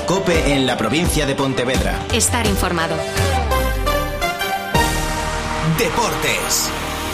COPE en la provincia de Pontevedra. Estar informado. Deportes.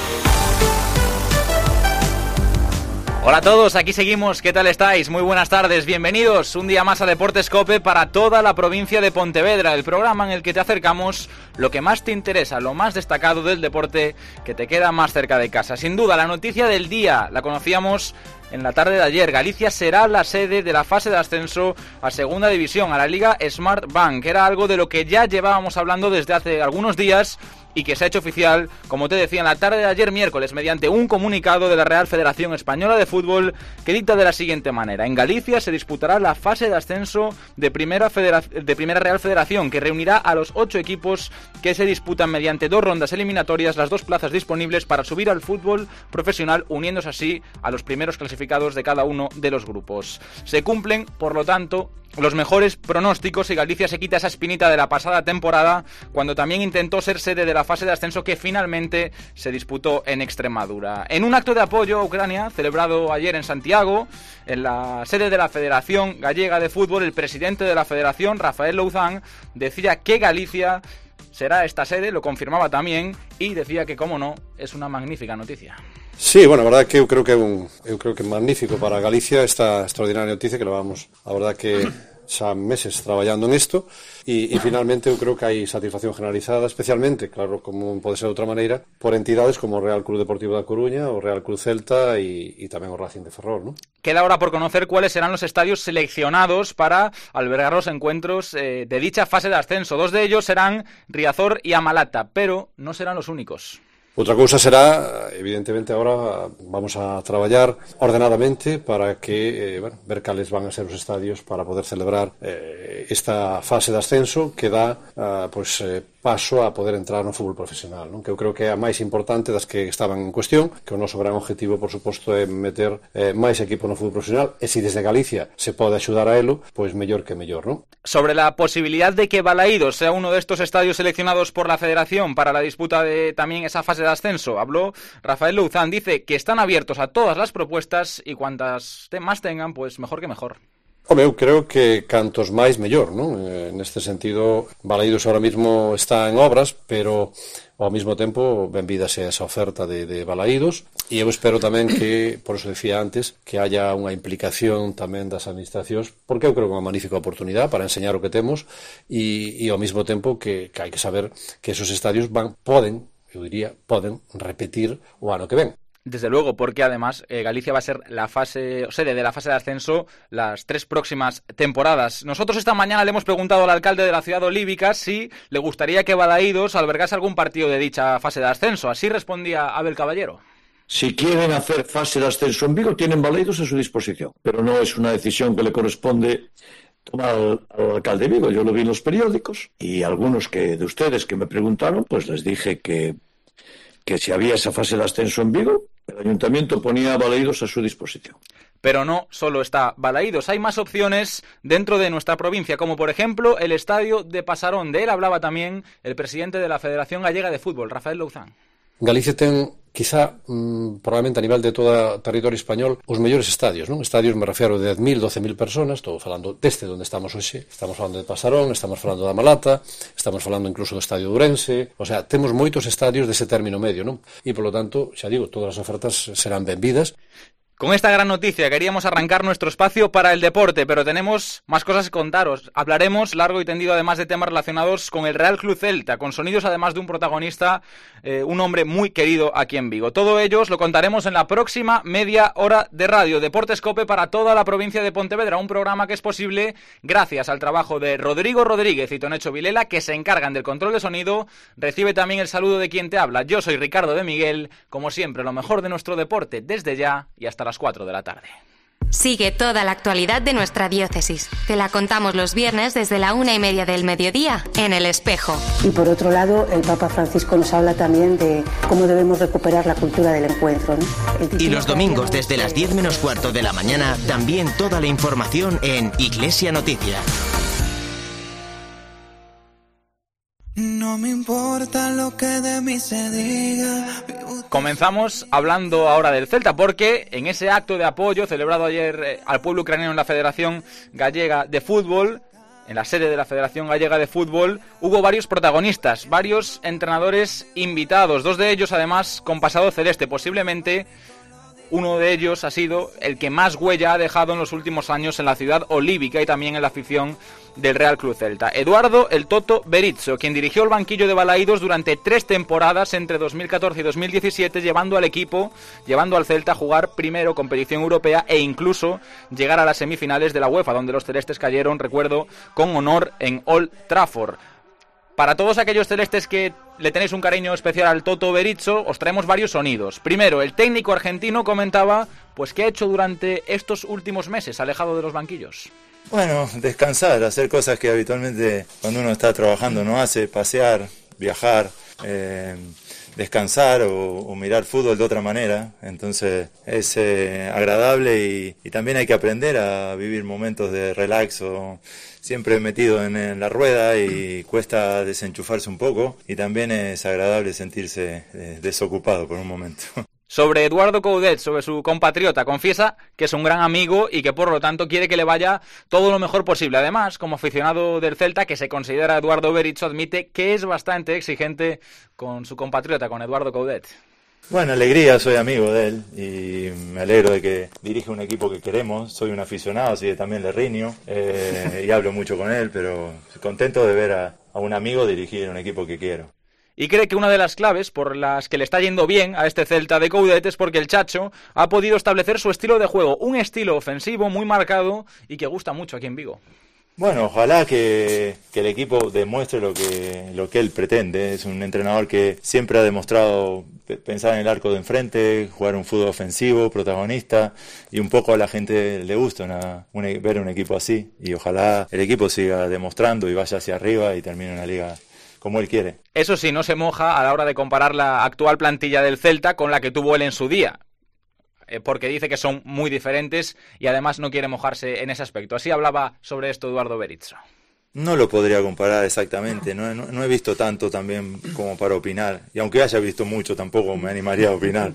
Hola a todos, aquí seguimos, ¿qué tal estáis? Muy buenas tardes, bienvenidos un día más a Deportes COPE para toda la provincia de Pontevedra, el programa en el que te acercamos lo que más te interesa, lo más destacado del deporte que te queda más cerca de casa. Sin duda, la noticia del día la conocíamos en la tarde de ayer. Galicia será la sede de la fase de ascenso a Segunda División, a la Liga Smart Bank. Era algo de lo que ya llevábamos hablando desde hace algunos días y que se ha hecho oficial, como te decía, en la tarde de ayer miércoles, mediante un comunicado de la Real Federación Española de Fútbol que dicta de la siguiente manera: en Galicia se disputará la fase de ascenso de Primera Real Federación, que reunirá a los 8 equipos que se disputan mediante 2 rondas eliminatorias las 2 plazas disponibles para subir al fútbol profesional, uniéndose así a los primeros clasificados de cada uno de los grupos. Se cumplen, por lo tanto, los mejores pronósticos y Galicia se quita esa espinita de la pasada temporada, cuando también intentó ser sede de la fase de ascenso que finalmente se disputó en Extremadura. En un acto de apoyo a Ucrania, celebrado ayer en Santiago, en la sede de la Federación Gallega de Fútbol, el presidente de la Federación, Rafael Louzán, decía que Galicia será esta sede, lo confirmaba también, y decía que, como no, es una magnífica noticia. Sí, bueno, a verdade que eu creo que é magnífico para Galicia esta extraordinaria noticia que levamos, a verdade que xa meses traballando en isto e finalmente eu creo que hai satisfacción generalizada, especialmente, claro, como pode ser de outra maneira, por entidades como o Real Club Deportivo da Coruña, o Real Club Celta e tamén o Racing de Ferrol, ¿no? Queda ahora por conocer cuáles serán los estadios seleccionados para albergar los encuentros de dicha fase de ascenso. 2 de ellos serán Riazor y Amalata, pero no serán los únicos. Outra cousa será, evidentemente, agora vamos a traballar ordenadamente para que, ver cales van a ser os estadios para poder celebrar esta fase de ascenso que dá, paso a poder entrar no fútbol profesional, non? Que eu creo que é a máis importante das que estaban en cuestión, que o noso gran objetivo, por suposto, é meter máis equipo no fútbol profesional, e se desde Galicia se pode axudar a elo, pois mellor que mellor, non? Sobre la posibilidad de que Balaídos sea uno de estos estadios seleccionados por la Federación para la disputa de también esa fase de ascenso, habló Rafael Louzán. Dice que están abiertos a todas las propuestas y cuantas más tengan, pues mejor que mejor. Home, eu creo que cantos máis mellor, non? Neste sentido, Balaídos ahora mismo está en obras, pero ao mesmo tempo benvídase esa oferta de Balaídos, e eu espero tamén que, por eso decía antes, que haya unha implicación tamén das administracións, porque eu creo que é unha magnífica oportunidade para enseñar o que temos e ao mesmo tempo que hai que saber que esos estadios poden repetir o ano que ven. Desde luego, porque además Galicia va a ser sede de la fase de ascenso las 3 próximas temporadas. Nosotros esta mañana le hemos preguntado al alcalde de la ciudad olívica si le gustaría que Balaídos albergase algún partido de dicha fase de ascenso. Así respondía Abel Caballero. Si quieren hacer fase de ascenso en Vigo, tienen Balaídos a su disposición, pero no es una decisión que le corresponde tomar al alcalde de Vigo. Yo lo vi en los periódicos y algunos de ustedes que me preguntaron, pues les dije que si había esa fase de ascenso en Vigo, el ayuntamiento ponía a Balaídos a su disposición. Pero no solo está Balaídos, hay más opciones dentro de nuestra provincia, como por ejemplo el estadio de Pasarón. De él hablaba también el presidente de la Federación Gallega de Fútbol, Rafael Louzán. Galicia ten, quizá, probablemente a nivel de todo o territorio español, os mellores estadios, non? Estadios, me refiero, de 10.000, 12.000 personas. Estou falando deste onde estamos hoxe, estamos falando de Pasarón, estamos falando da Malata, estamos falando incluso do estadio de Ourense. O sea, temos moitos estadios dese término medio, non? E, polo tanto, xa digo, todas as ofertas serán benvidas. Con esta gran noticia queríamos arrancar nuestro espacio para el deporte, pero tenemos más cosas que contaros. Hablaremos largo y tendido además de temas relacionados con el Real Club Celta, con sonidos además de un protagonista, un hombre muy querido aquí en Vigo. Todo ello os lo contaremos en la próxima media hora de radio. Deportes COPE para toda la provincia de Pontevedra, un programa que es posible gracias al trabajo de Rodrigo Rodríguez y Tonecho Vilela, que se encargan del control de sonido. Recibe también el saludo de quien te habla. Yo soy Ricardo de Miguel, como siempre, lo mejor de nuestro deporte desde ya y hasta las 4 de la tarde. Sigue toda la actualidad de nuestra diócesis. Te la contamos los viernes desde la 1:30 del mediodía en El Espejo. Y por otro lado, el Papa Francisco nos habla también de cómo debemos recuperar la cultura del encuentro, ¿no? Y los domingos desde las 10 menos cuarto de la mañana, también toda la información en Iglesia Noticia. No me importa lo que de mí se diga. Comenzamos hablando ahora del Celta, porque en ese acto de apoyo celebrado ayer al pueblo ucraniano en la Federación Gallega de Fútbol, en la sede de la Federación Gallega de Fútbol, hubo varios protagonistas, varios entrenadores invitados, 2 de ellos además con pasado celeste. Posiblemente uno de ellos ha sido el que más huella ha dejado en los últimos años en la ciudad olívica y también en la afición del Real Club Celta. Eduardo "el Toto" Berizzo, quien dirigió el banquillo de Balaídos durante 3 temporadas entre 2014 y 2017, llevando al Celta a jugar primero competición europea e incluso llegar a las semifinales de la UEFA, donde los celestes cayeron, recuerdo, con honor en Old Trafford. Para todos aquellos celestes que le tenéis un cariño especial al Toto Berizzo, os traemos varios sonidos. Primero, el técnico argentino comentaba pues qué ha hecho durante estos últimos meses, alejado de los banquillos. Bueno, descansar, hacer cosas que habitualmente cuando uno está trabajando no hace, pasear, viajar, descansar o mirar fútbol de otra manera. Entonces es agradable y también hay que aprender a vivir momentos de relax o siempre metido en la rueda y cuesta desenchufarse un poco y también es agradable sentirse desocupado por un momento. Sobre Eduardo Coudet, sobre su compatriota, confiesa que es un gran amigo y que por lo tanto quiere que le vaya todo lo mejor posible. Además, como aficionado del Celta, que se considera Eduardo Berizzo, admite que es bastante exigente con su compatriota, con Eduardo Coudet. Bueno, alegría, soy amigo de él y me alegro de que dirige un equipo que queremos. Soy un aficionado, así que también le riño y hablo mucho con él, pero contento de ver a un amigo dirigir un equipo que quiero. Y cree que una de las claves por las que le está yendo bien a este Celta de Coudet es porque el Chacho ha podido establecer su estilo de juego, un estilo ofensivo muy marcado y que gusta mucho aquí en Vigo. Bueno, ojalá que el equipo demuestre lo que él pretende. Es un entrenador que siempre ha demostrado pensar en el arco de enfrente, jugar un fútbol ofensivo, protagonista, y un poco a la gente le gusta ver un equipo así. Y ojalá el equipo siga demostrando y vaya hacia arriba y termine una liga como él quiere. Eso sí, no se moja a la hora de comparar la actual plantilla del Celta con la que tuvo él en su día, porque dice que son muy diferentes y además no quiere mojarse en ese aspecto. Así hablaba sobre esto Eduardo Berizzo. No lo podría comparar exactamente, no he visto tanto también como para opinar, y aunque haya visto mucho tampoco me animaría a opinar,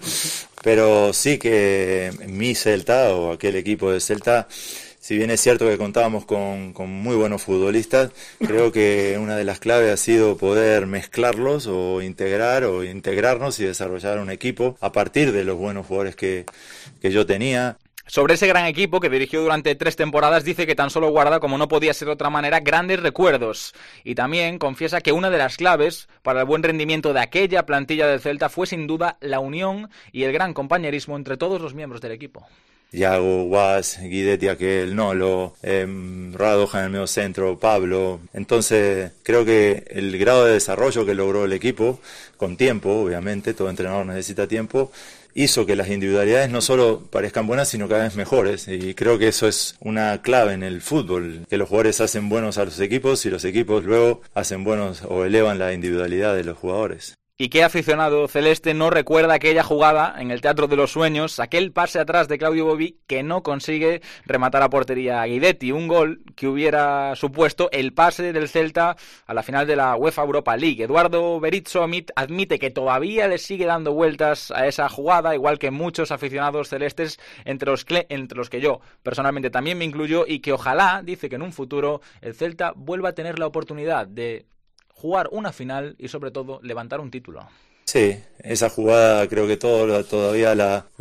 pero sí que mi Celta o aquel equipo de Celta, si bien es cierto que contábamos con muy buenos futbolistas, creo que una de las claves ha sido poder mezclarlos o integrarnos y desarrollar un equipo a partir de los buenos jugadores que yo tenía. Sobre ese gran equipo que dirigió durante 3 temporadas, dice que tan solo guarda, como no podía ser de otra manera, grandes recuerdos. Y también confiesa que una de las claves para el buen rendimiento de aquella plantilla del Celta fue sin duda la unión y el gran compañerismo entre todos los miembros del equipo. Iago, Guas, Guidetti, aquel, Nolo, Radoja en el medio centro, Pablo. Entonces creo que el grado de desarrollo que logró el equipo, con tiempo obviamente, todo entrenador necesita tiempo, hizo que las individualidades no solo parezcan buenas, sino cada vez mejores. Y creo que eso es una clave en el fútbol, que los jugadores hacen buenos a los equipos y los equipos luego hacen buenos o elevan la individualidad de los jugadores. ¿Y qué aficionado celeste no recuerda aquella jugada en el Teatro de los Sueños, aquel pase atrás de Claudio Bobí que no consigue rematar a portería a Guidetti? Un gol que hubiera supuesto el pase del Celta a la final de la UEFA Europa League. Eduardo Berizzo admite que todavía le sigue dando vueltas a esa jugada, igual que muchos aficionados celestes, entre los que yo personalmente también me incluyo, y que ojalá, dice, que en un futuro el Celta vuelva a tener la oportunidad de jugar una final y sobre todo levantar un título. Sí, esa jugada creo que todavía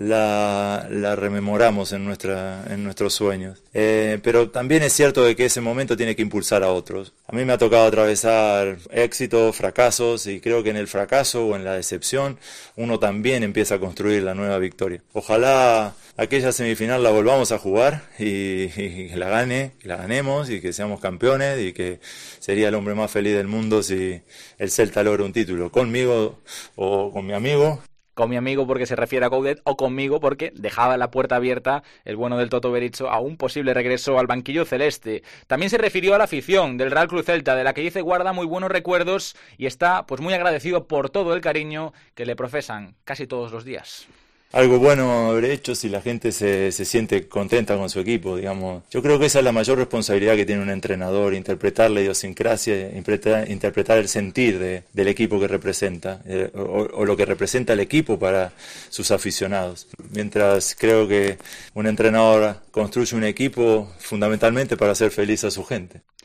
la rememoramos en nuestros sueños. Pero también es cierto de que ese momento tiene que impulsar a otros. A mí me ha tocado atravesar éxitos, fracasos, y creo que en el fracaso o en la decepción uno también empieza a construir la nueva victoria. Ojalá aquella semifinal la volvamos a jugar y la ganemos y que seamos campeones, y que sería el hombre más feliz del mundo si el Celta logra un título. Conmigo o con mi amigo. Con mi amigo porque se refiere a Coudet, o conmigo porque dejaba la puerta abierta el bueno del Toto Berizzo a un posible regreso al banquillo celeste. También se refirió a la afición del Real Club Celta, de la que dice guarda muy buenos recuerdos y está pues muy agradecido por todo el cariño que le profesan casi todos los días. Algo bueno habré hecho si la gente se siente contenta con su equipo, digamos. Yo creo que esa es la mayor responsabilidad que tiene un entrenador, interpretar la idiosincrasia, interpretar el sentir del equipo que representa, o lo que representa el equipo para sus aficionados. Mientras creo que un entrenador construye un equipo fundamentalmente para hacer feliz a su gente.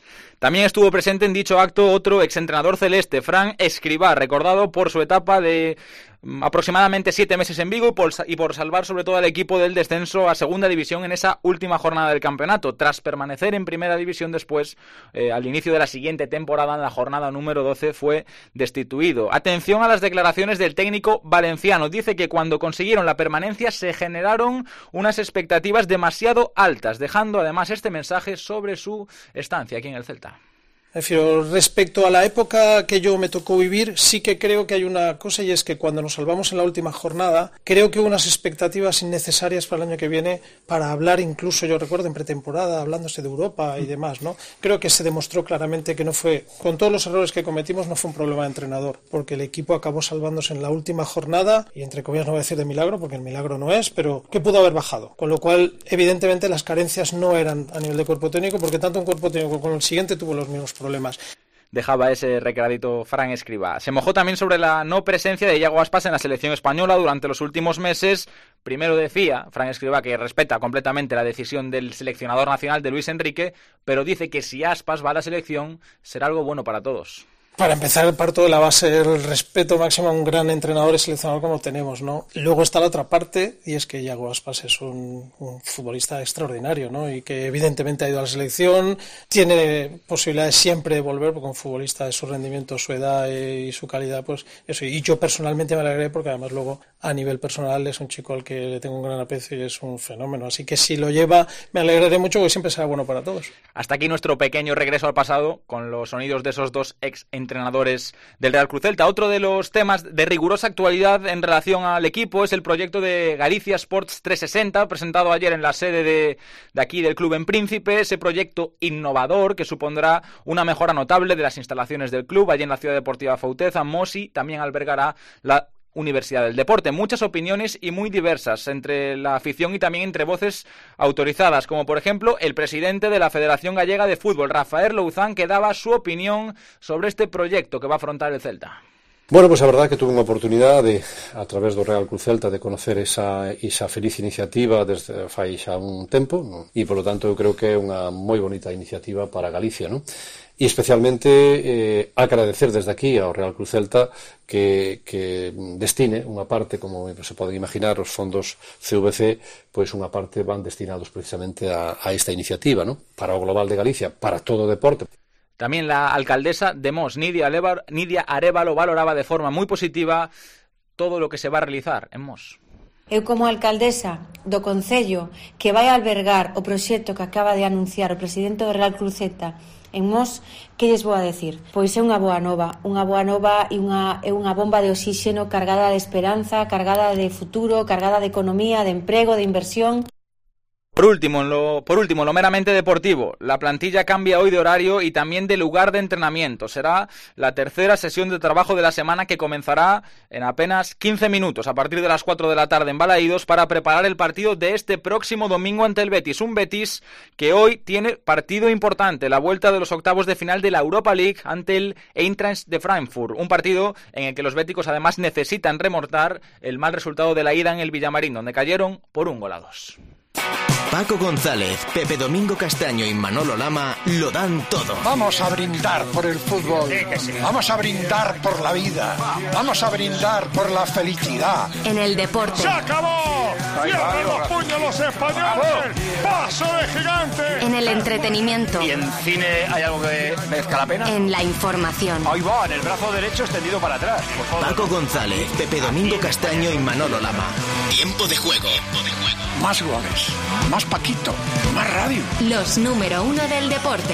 También estuvo presente en dicho acto otro exentrenador celeste, Fran Escribá, recordado por su etapa de aproximadamente 7 meses en Vigo y por salvar sobre todo al equipo del descenso a segunda división en esa última jornada del campeonato, tras permanecer en primera división después, al inicio de la siguiente temporada, en la jornada número 12, fue destituido. Atención a las declaraciones del técnico valenciano. Dice que cuando consiguieron la permanencia se generaron unas expectativas demasiado altas, dejando además este mensaje sobre su estancia aquí en el Celta. Respecto a la época que yo me tocó vivir, sí que creo que hay una cosa, y es que cuando nos salvamos en la última jornada, creo que hubo unas expectativas innecesarias para el año que viene, para hablar, incluso yo recuerdo en pretemporada, hablándose de Europa y demás, ¿no? Creo que se demostró claramente que no fue, con todos los errores que cometimos, no fue un problema de entrenador, porque el equipo acabó salvándose en la última jornada, y entre comillas no voy a decir de milagro, porque el milagro no es, pero que pudo haber bajado. Con lo cual, evidentemente, las carencias no eran a nivel de cuerpo técnico, porque tanto un cuerpo técnico como el siguiente tuvo los mismos problemas. Dejaba ese recadito Fran Escribá. Se mojó también sobre la no presencia de Iago Aspas en la selección española durante los últimos meses. Primero decía Fran Escribá que respeta completamente la decisión del seleccionador nacional de Luis Enrique, pero dice que si Aspas va a la selección será algo bueno para todos. Para empezar, parto de la base del respeto máximo a un gran entrenador y seleccionador como tenemos, ¿no? Luego está la otra parte, y es que Iago Aspas es un futbolista extraordinario, ¿no? Y que evidentemente ha ido a la selección, tiene posibilidades siempre de volver, porque un futbolista de su rendimiento, su edad y su calidad, pues eso. Y yo personalmente me alegré, porque además luego a nivel personal es un chico al que le tengo un gran aprecio y es un fenómeno. Así que si lo lleva, me alegraré mucho, porque siempre será bueno para todos. Hasta aquí nuestro pequeño regreso al pasado, con los sonidos de esos dos entrenadores del Real Cruz Celta. Otro de los temas de rigurosa actualidad en relación al equipo es el proyecto de Galicia Sports 360, presentado ayer en la sede de aquí del club en Príncipe. Ese proyecto innovador que supondrá una mejora notable de las instalaciones del club allí en la Ciudad Deportiva Fauteza. Mosi también albergará la Universidad del Deporte. Muchas opiniones y muy diversas entre la afición y también entre voces autorizadas, como por ejemplo el presidente de la Federación Gallega de Fútbol, Rafael Louzán, que daba su opinión sobre este proyecto que va a afrontar el Celta. Bueno, pues a verdad que tuve unha oportunidade a través do Real Cruz Celta de conocer esa feliz iniciativa desde fai xa un tempo, ¿no? E polo tanto eu creo que é unha moi bonita iniciativa para Galicia, ¿no? E especialmente agradecer desde aquí ao Real Cruz Celta que destine unha parte, como se poden imaginar, os fondos CVC, pois unha parte van destinados precisamente a esta iniciativa, ¿no? Para o global de Galicia, para todo o deporte. También la alcaldesa de Mos, Nidia Arévalo, valoraba de forma muy positiva todo lo que se va a realizar en Mos. Eu, como alcaldesa do Concello que vai albergar o proxecto que acaba de anunciar o presidente do Real Cruz Celta en Mos, que lles vou a decir? Pois é unha boa nova e unha bomba de oxígeno cargada de esperanza, cargada de futuro, cargada de economía, de emprego, de inversión. Por último, lo meramente deportivo. La plantilla cambia hoy de horario y también de lugar de entrenamiento. Será la tercera sesión de trabajo de la semana, que comenzará en apenas 15 minutos, a partir de las 4 de la tarde en Balaídos, para preparar el partido de este próximo domingo ante el Betis. Un Betis que hoy tiene partido importante, la vuelta de los octavos de final de la Europa League ante el Eintracht de Frankfurt. Un partido en el que los béticos además necesitan remontar el mal resultado de la ida en el Villamarín, donde cayeron por 1-2. Paco González, Pepe Domingo Castaño y Manolo Lama lo dan todo. Vamos a brindar por el fútbol. Vamos a brindar por la vida. Vamos a brindar por la felicidad. En el deporte. ¡Se acabó! ¡Cierren los puños los españoles! ¡Paso de gigante! En el entretenimiento. ¿Y en cine hay algo que merezca la pena? En la información. Ahí va, en el brazo derecho extendido para atrás. Por favor. Paco González, Pepe Domingo Castaño y Manolo Lama. Tiempo de juego. Más goles, más Paquito, más radio. Los número 1 del deporte.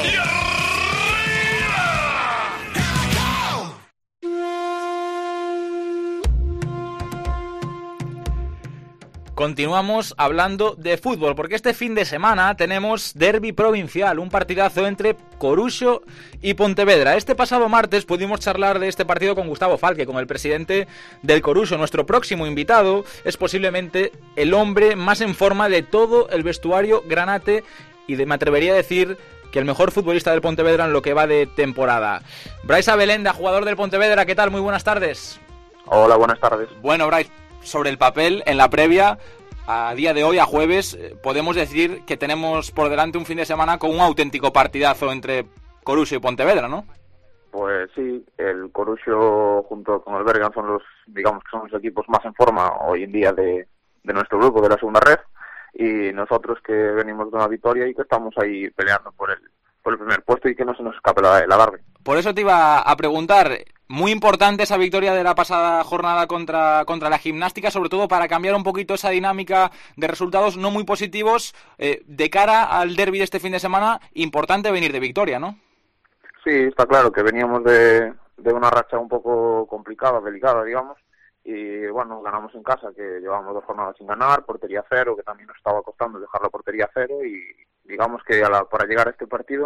Continuamos hablando de fútbol, porque este fin de semana tenemos derbi provincial, un partidazo entre Coruxo y Pontevedra. Este pasado martes pudimos charlar de este partido con Gustavo Falque, con el presidente del Coruxo. Nuestro próximo invitado es posiblemente el hombre más en forma de todo el vestuario granate y me atrevería a decir que el mejor futbolista del Pontevedra en lo que va de temporada. Brais Abelenda, jugador del Pontevedra, ¿qué tal? Muy buenas tardes. Hola, buenas tardes. Bueno, Brais, sobre el papel, en la previa, a día de hoy, a jueves, podemos decir que tenemos por delante un fin de semana con un auténtico partidazo entre Coruxo y Pontevedra, ¿no? Pues sí, el Coruxo junto con el Bergan son los equipos más en forma hoy en día de nuestro grupo, de la segunda red, y nosotros que venimos de una victoria y que estamos ahí peleando por el primer puesto y que no se nos escape la derbi. Por eso te iba a preguntar, muy importante esa victoria de la pasada jornada contra la Gimnástica, sobre todo para cambiar un poquito esa dinámica de resultados no muy positivos de cara al derbi de este fin de semana. Importante venir de victoria, ¿no? Sí, está claro que veníamos de una racha un poco complicada, delicada, digamos, y bueno, ganamos en casa, que llevamos 2 jornadas sin ganar, portería cero, que también nos estaba costando dejar la portería cero, y digamos que para llegar a este partido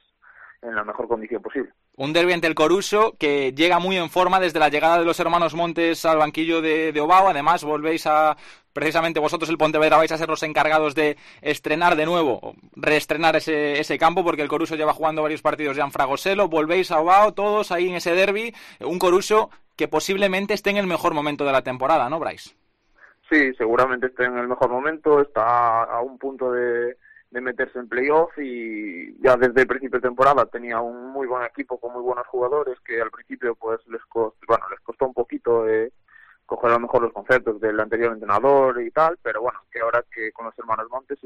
en la mejor condición posible. Un derbi ante el Coruxo que llega muy en forma desde la llegada de los hermanos Montes al banquillo de Obao. Además, precisamente vosotros, el Pontevedra, vais a ser los encargados de estrenar de nuevo, reestrenar ese campo, porque el Coruxo lleva jugando varios partidos ya en Fragoselo. Volvéis a Obao, todos ahí en ese derbi. Un Coruxo que posiblemente esté en el mejor momento de la temporada, ¿no, Brais? Sí, seguramente esté en el mejor momento. Está a un punto de meterse en playoff, y ya desde el principio de temporada tenía un muy buen equipo con muy buenos jugadores que al principio pues les costó un poquito coger a lo mejor los conceptos del anterior entrenador y tal, pero bueno, que ahora que con los hermanos Montes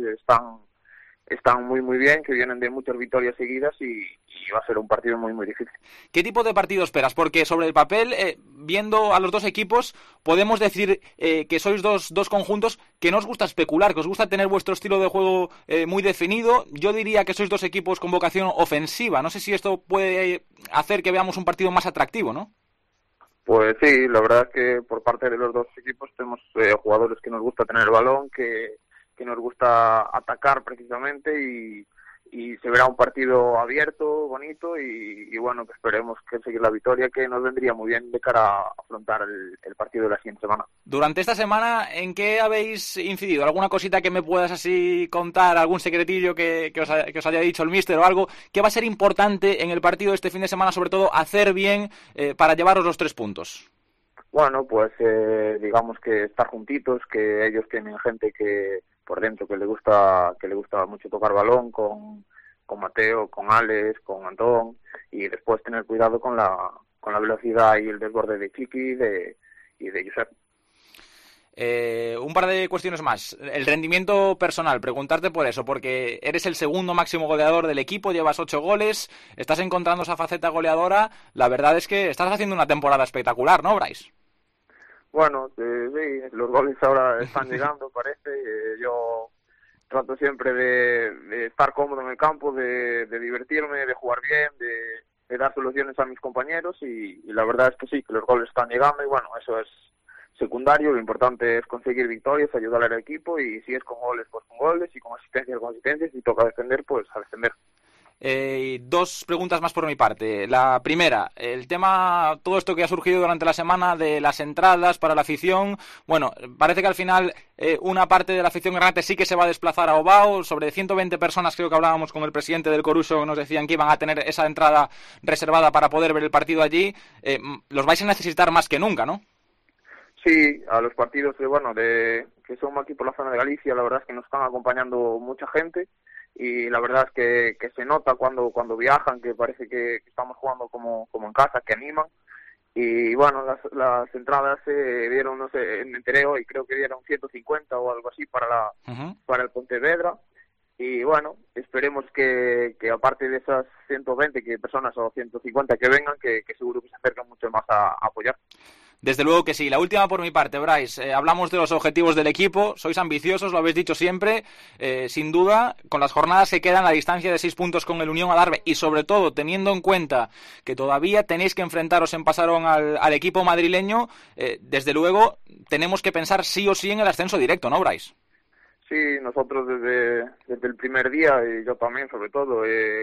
están muy muy bien, que vienen de muchas victorias seguidas y va a ser un partido muy muy difícil. ¿Qué tipo de partido esperas? Porque sobre el papel, viendo a los dos equipos, podemos decir que sois dos conjuntos que no os gusta especular, que os gusta tener vuestro estilo de juego muy definido. Yo diría que sois dos equipos con vocación ofensiva. No sé si esto puede hacer que veamos un partido más atractivo, ¿no? Pues sí, la verdad es que por parte de los dos equipos tenemos jugadores que nos gusta tener el balón, que nos gusta atacar precisamente, y se verá un partido abierto, bonito, y bueno, que esperemos conseguir la victoria, que nos vendría muy bien de cara a afrontar el partido de la siguiente semana. Durante esta semana, ¿en qué habéis incidido? ¿Alguna cosita que me puedas así contar? ¿Algún secretillo que os haya dicho el míster o algo? ¿Qué va a ser importante en el partido de este fin de semana, sobre todo hacer bien para llevaros los 3 puntos? Bueno, pues digamos que estar juntitos, que ellos tienen gente que por dentro que le gusta mucho tocar balón, con Mateo, con Alex, con Antón, y después tener cuidado con la velocidad y el desborde de Chiqui y de Josep. Un par de cuestiones más. El rendimiento personal, preguntarte por eso, porque eres el segundo máximo goleador del equipo, llevas 8 goles, estás encontrando esa faceta goleadora. La verdad es que estás haciendo una temporada espectacular, ¿no, Brais? Bueno, sí, los goles ahora están llegando, parece. Yo trato siempre de estar cómodo en el campo, de divertirme, de jugar bien, de dar soluciones a mis compañeros, y la verdad es que sí, que los goles están llegando, y bueno, eso es secundario. Lo importante es conseguir victorias, ayudar al equipo, y si es con goles, pues con goles, y con asistencias, si toca defender, pues a defender. 2 preguntas más por mi parte. La primera, el tema, todo esto que ha surgido durante la semana de las entradas para la afición. Bueno, parece que al final una parte de la afición granate sí que se va a desplazar a Obao. Sobre 120 personas, creo que hablábamos con el presidente del Coruxo, nos decían que iban a tener esa entrada reservada para poder ver el partido allí. Los vais a necesitar más que nunca, ¿no? Sí, a los partidos que son aquí por la zona de Galicia, la verdad es que nos están acompañando mucha gente, y la verdad es que se nota cuando viajan, que parece que estamos jugando como en casa, que animan. Y bueno, las entradas se dieron, no sé, me enteré hoy, creo que dieron 150 o algo así para el Pontevedra. Y bueno, esperemos que aparte de esas 120 personas o 150 que vengan, que seguro que se acercan mucho más a apoyar. Desde luego que sí. La última por mi parte, Brais. Hablamos de los objetivos del equipo. Sois ambiciosos, lo habéis dicho siempre. Sin duda, con las jornadas que quedan, la distancia de 6 puntos con el Unión Adarve, y sobre todo teniendo en cuenta que todavía tenéis que enfrentaros en Pasarón al equipo madrileño, desde luego tenemos que pensar sí o sí en el ascenso directo, ¿no, Brais? Sí, nosotros desde el primer día, y yo también sobre todo,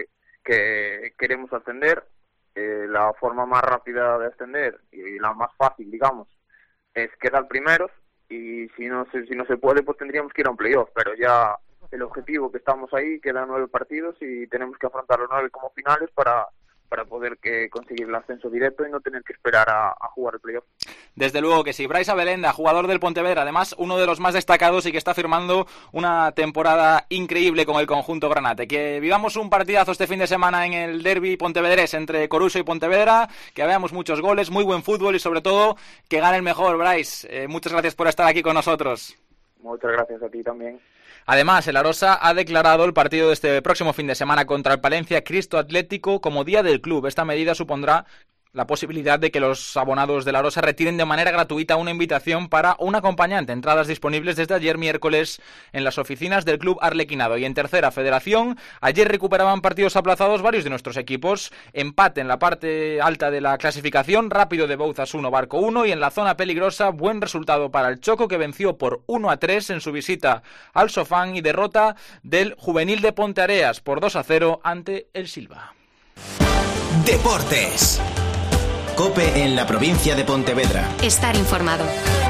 que queremos ascender. La forma más rápida de ascender y la más fácil, digamos, es quedar primeros, y si no se puede, pues tendríamos que ir a un playoff, pero ya el objetivo que estamos ahí, quedan 9 partidos y tenemos que afrontar los 9 como finales para para poder conseguir el ascenso directo y no tener que esperar a jugar el playoff. Desde luego que sí. Brais Abelenda, jugador del Pontevedra, además uno de los más destacados y que está firmando una temporada increíble con el conjunto granate. Que vivamos un partidazo este fin de semana en el derbi pontevedrés entre Coruso y Pontevedra, que veamos muchos goles, muy buen fútbol y sobre todo que gane el mejor. Brais, muchas gracias por estar aquí con nosotros. Muchas gracias a ti también. Además, el Arosa ha declarado el partido de este próximo fin de semana contra el Palencia Cristo Atlético como día del club. Esta medida supondrá la posibilidad de que los abonados de la Arosa retiren de manera gratuita una invitación para un acompañante. Entradas disponibles desde ayer miércoles en las oficinas del Club Arlequinado. Y en tercera federación, ayer recuperaban partidos aplazados varios de nuestros equipos. Empate en la parte alta de la clasificación, Rápido de Bouzas 1, Barco 1. Y en la zona peligrosa, buen resultado para el Choco, que venció por 1-3 en su visita al Sofán, y derrota del Juvenil de Ponteareas por 2-0 ante el Silva. Deportes. COPE en la provincia de Pontevedra. Estar informado.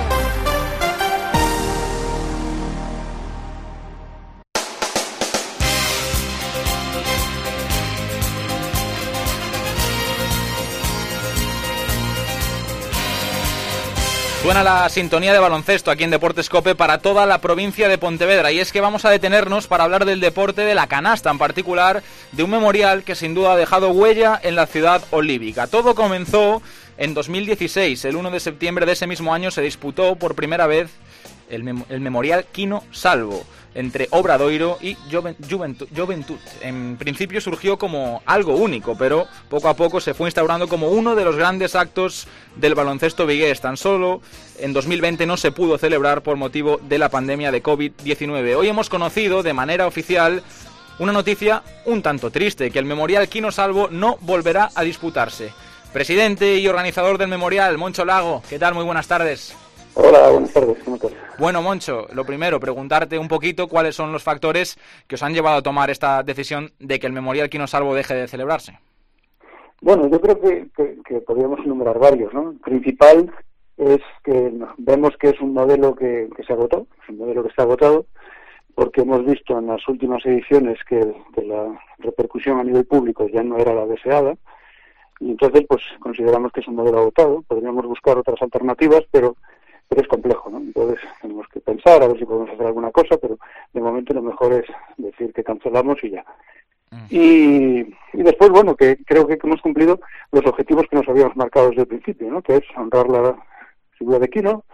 Suena la sintonía de baloncesto aquí en Deportes COPE para toda la provincia de Pontevedra, y es que vamos a detenernos para hablar del deporte de la canasta, en particular de un memorial que sin duda ha dejado huella en la ciudad olívica. Todo comenzó en 2016, el 1 de septiembre de ese mismo año se disputó por primera vez el memorial Quino Salvo entre Obradoiro y Juventud. En principio surgió como algo único, pero poco a poco se fue instaurando como uno de los grandes actos del baloncesto vigués. Tan solo en 2020 no se pudo celebrar por motivo de la pandemia de COVID-19. Hoy hemos conocido de manera oficial una noticia un tanto triste, que el memorial Quino Salvo no volverá a disputarse. Presidente y organizador del memorial, Moncho Lago, ¿qué tal? Muy buenas tardes. Hola, buenas tardes. ¿Cómo estás? Bueno, Moncho, lo primero, preguntarte un poquito cuáles son los factores que os han llevado a tomar esta decisión de que el memorial Quino Salvo deje de celebrarse. Bueno, yo creo que podríamos enumerar varios, ¿no? El principal es que vemos que es un modelo que se agotó, es un modelo que está agotado, porque hemos visto en las últimas ediciones que la repercusión a nivel público ya no era la deseada, y entonces pues consideramos que es un modelo agotado. Podríamos buscar otras alternativas, pero es complejo, ¿no? Entonces tenemos que pensar a ver si podemos hacer alguna cosa, pero de momento lo mejor es decir que cancelamos y ya. Y después, bueno, que creo que hemos cumplido los objetivos que nos habíamos marcado desde el principio, ¿no? Que es honrar la figura de Quino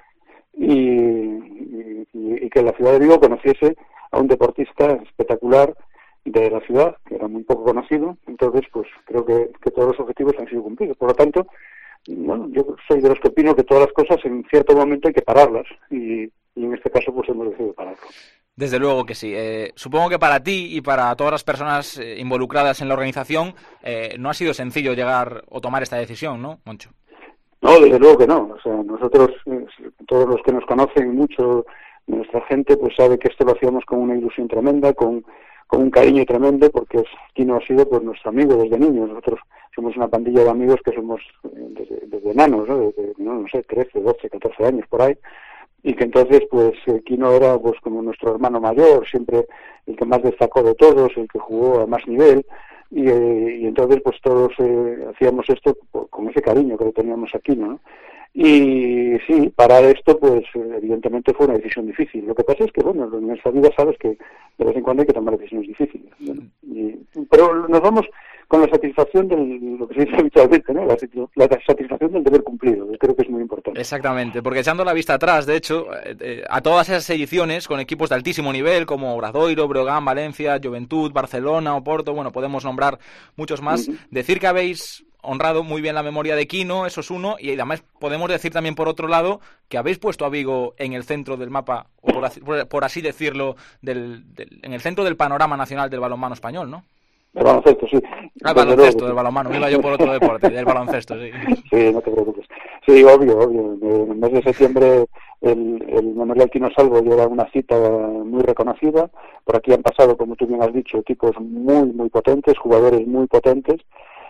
y que la ciudad de Vigo conociese a un deportista espectacular de la ciudad, que era muy poco conocido. Entonces, pues creo que todos los objetivos han sido cumplidos. Por lo tanto, bueno, yo soy de los que opino que todas las cosas en cierto momento hay que pararlas, y en este caso pues hemos decidido pararlo. Desde luego que sí. Supongo que para ti y para todas las personas involucradas en la organización no ha sido sencillo llegar o tomar esta decisión, ¿no, Moncho? No, desde luego que no. O sea, nosotros, todos los que nos conocen mucho, nuestra gente, pues sabe que esto lo hacíamos con una ilusión tremenda, con un cariño tremendo, porque Quino ha sido pues nuestro amigo desde niños. Nosotros somos una pandilla de amigos que somos desde enanos, ¿no? Desde, no sé, 13, 12, 14 años por ahí, y que entonces pues Quino era pues como nuestro hermano mayor, siempre el que más destacó de todos, el que jugó a más nivel, y entonces pues todos hacíamos esto con ese cariño que le teníamos a Quino, ¿no? Y sí, parar esto pues evidentemente fue una decisión difícil. Lo que pasa es que, bueno, en nuestra vida sabes que de vez en cuando hay que tomar decisiones difíciles, ¿no? Pero nos vamos con la satisfacción lo que se dice habitualmente, ¿no? La satisfacción del deber cumplido, que creo que es muy importante. Exactamente, porque echando la vista atrás, de hecho, a todas esas ediciones con equipos de altísimo nivel como Obradoiro, Breogán, Valencia, Juventud, Barcelona, Oporto, bueno, podemos nombrar muchos más, decir que habéis honrado muy bien la memoria de Quino, eso es uno, y además podemos decir también por otro lado que habéis puesto a Vigo en el centro del mapa, o por así decirlo, en el centro del panorama nacional del balonmano español, ¿no? Del baloncesto, sí. El baloncesto, del balonmano, me iba yo por otro deporte, del baloncesto, sí. Sí, no te preocupes. Sí, obvio. En el mes de septiembre el memorial Quino Salvo ya era una cita muy reconocida. Por aquí han pasado, como tú bien has dicho, equipos muy, muy potentes, jugadores muy potentes,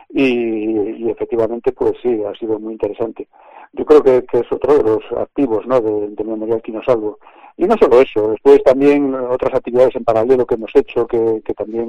y efectivamente, pues sí, ha sido muy interesante. Yo creo que es otro de los activos, ¿no?, del memorial Quino Salvo. Y no solo eso, después también otras actividades en paralelo que hemos hecho, que también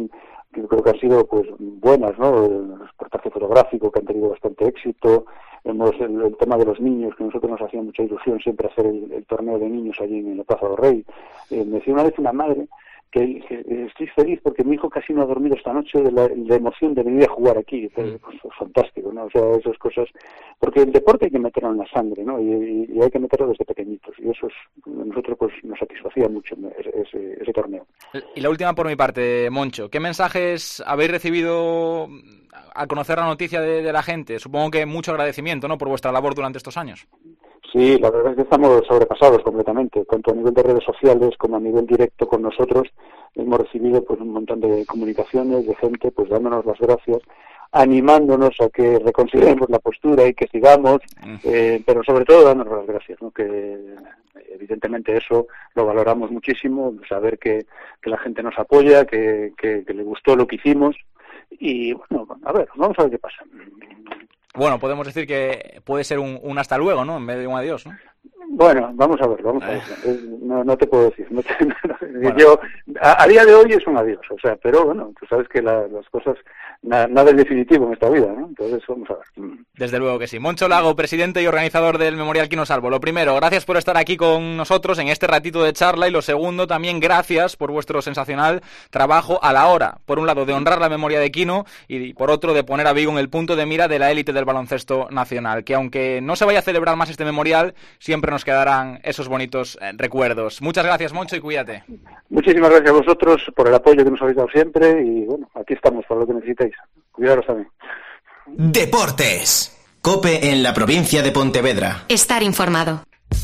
que yo creo que han sido pues buenas, ¿no? El reportaje fotográfico, que han tenido bastante éxito. El tema de los niños, que a nosotros nos hacía mucha ilusión siempre hacer el torneo de niños allí en la Plaza del Rey. Me decía una vez una madre que estoy feliz porque mi hijo casi no ha dormido esta noche de la emoción de venir a jugar aquí. Pues, fantástico, ¿no? O sea, esas cosas, porque el deporte hay que meterlo en la sangre, ¿no? Y hay que meterlo desde pequeñitos, y eso a nosotros pues nos satisfacía mucho ese torneo. Y la última por mi parte, Moncho, ¿qué mensajes habéis recibido al conocer la noticia de la gente? Supongo que mucho agradecimiento, ¿no?, por vuestra labor durante estos años. Sí, la verdad es que estamos sobrepasados completamente, tanto a nivel de redes sociales como a nivel directo con nosotros. Hemos recibido pues un montón de comunicaciones de gente pues dándonos las gracias, animándonos a que reconsideremos la postura y que sigamos, pero sobre todo dándonos las gracias, ¿no? Que evidentemente eso lo valoramos muchísimo, saber que la gente nos apoya, que le gustó lo que hicimos, y bueno, a ver, vamos a ver qué pasa. Bueno, podemos decir que puede ser un hasta luego, ¿no?, en vez de un adiós, ¿no? Bueno, vamos a ver. No te puedo decir. Bueno. Yo, a día de hoy es un adiós, o sea, pero bueno, tú sabes que las cosas, nada es definitivo en esta vida, ¿no? Entonces, vamos a ver. Desde luego que sí. Moncho Lago, presidente y organizador del Memorial Quino Salvo. Lo primero, gracias por estar aquí con nosotros en este ratito de charla, y lo segundo, también gracias por vuestro sensacional trabajo a la hora, por un lado, de honrar la memoria de Quino, y por otro, de poner a Vigo en el punto de mira de la élite del baloncesto nacional, que aunque no se vaya a celebrar más este memorial, siempre nos quedarán esos bonitos recuerdos. Muchas gracias, Moncho, y cuídate. Muchísimas gracias a vosotros por el apoyo que nos habéis dado siempre, y bueno, aquí estamos para lo que necesitéis. Cuidaros también. Deportes. COPE en la provincia de Pontevedra. Estar informado.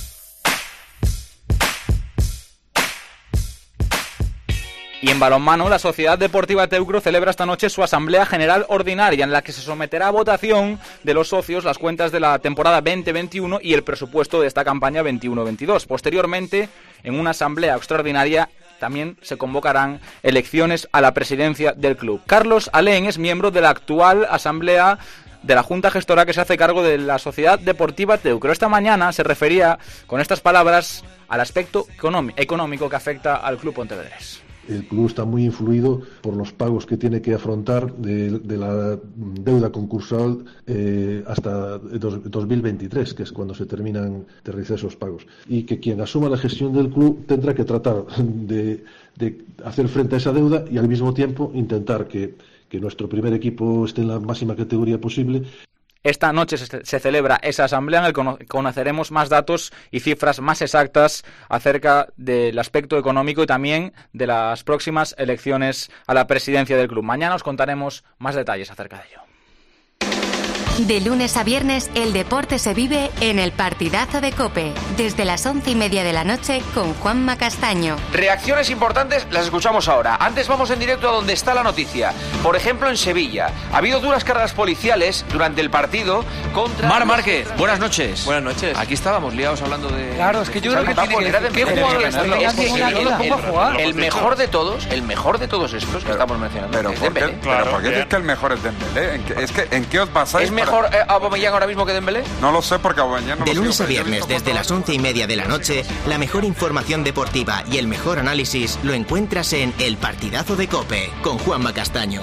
Y en balonmano, la Sociedad Deportiva Teucro celebra esta noche su Asamblea General Ordinaria, en la que se someterá a votación de los socios las cuentas de la temporada 2021 y el presupuesto de esta campaña 21-22. Posteriormente, en una asamblea extraordinaria, también se convocarán elecciones a la presidencia del club. Carlos Alén es miembro de la actual asamblea de la Junta Gestora que se hace cargo de la Sociedad Deportiva Teucro. Esta mañana se refería con estas palabras al aspecto económico que afecta al club pontevedrés. El club está muy influido por los pagos que tiene que afrontar de la deuda concursal hasta 2023, que es cuando se terminan de realizar esos pagos. Y que quien asuma la gestión del club tendrá que tratar de hacer frente a esa deuda y al mismo tiempo intentar que nuestro primer equipo esté en la máxima categoría posible. Esta noche se celebra esa asamblea en la que conoceremos más datos y cifras más exactas acerca del aspecto económico y también de las próximas elecciones a la presidencia del club. Mañana os contaremos más detalles acerca de ello. De lunes a viernes, el deporte se vive en el partidazo de COPE, desde las 11:30 de la noche con Juanma Castaño. Reacciones importantes las escuchamos ahora. Antes vamos en directo a donde está la noticia. Por ejemplo, en Sevilla. Ha habido duras cargas policiales durante el partido contra... Mar Márquez, buenas noches. Buenas noches. Aquí estábamos liados hablando de... Claro, es que yo creo que tiene que... El mejor de todos estos que estamos mencionando. Pero ¿por qué dices que el mejor es Dembélé? ¿En qué os basáis? ¿Mejor Aubameyang ahora mismo que Dembélé? No lo sé, porque Aubameyang no de lunes a viernes, desde las 11:30 de la noche, la mejor información deportiva y el mejor análisis lo encuentras en El Partidazo de COPE, con Juanma Castaño.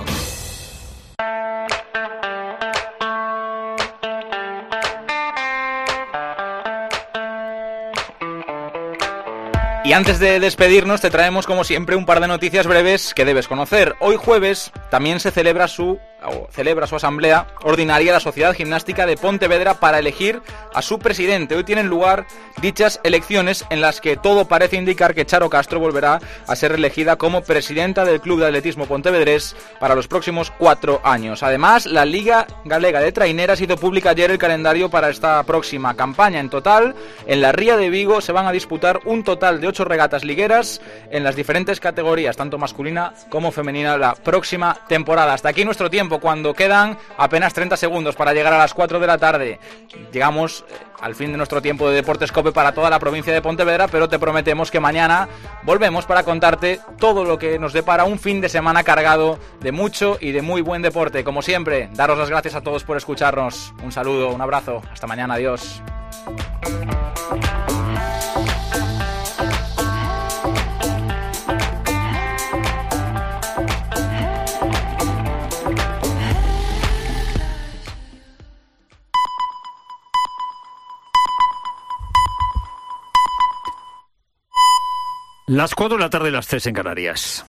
Y antes de despedirnos, te traemos como siempre un par de noticias breves que debes conocer. Hoy jueves también se celebra su asamblea ordinaria la Sociedad Gimnástica de Pontevedra para elegir a su presidente. Hoy tienen lugar dichas elecciones en las que todo parece indicar que Charo Castro volverá a ser elegida como presidenta del Club de Atletismo Pontevedrés para los próximos 4 años. Además, la Liga Galega de Traineras hizo pública ayer el calendario para esta próxima campaña. En total, en la Ría de Vigo se van a disputar un total de 8 regatas ligueras en las diferentes categorías, tanto masculina como femenina, la próxima temporada. Hasta aquí nuestro tiempo, cuando quedan apenas 30 segundos para llegar a las 4 de la tarde. Llegamos al fin de nuestro tiempo de Deportes COPE para toda la provincia de Pontevedra, pero te prometemos que mañana volvemos para contarte todo lo que nos depara un fin de semana cargado de mucho y de muy buen deporte. Como siempre, daros las gracias a todos por escucharnos. Un saludo, un abrazo, hasta mañana, adiós. Las 4 de la tarde, las 3 en Canarias.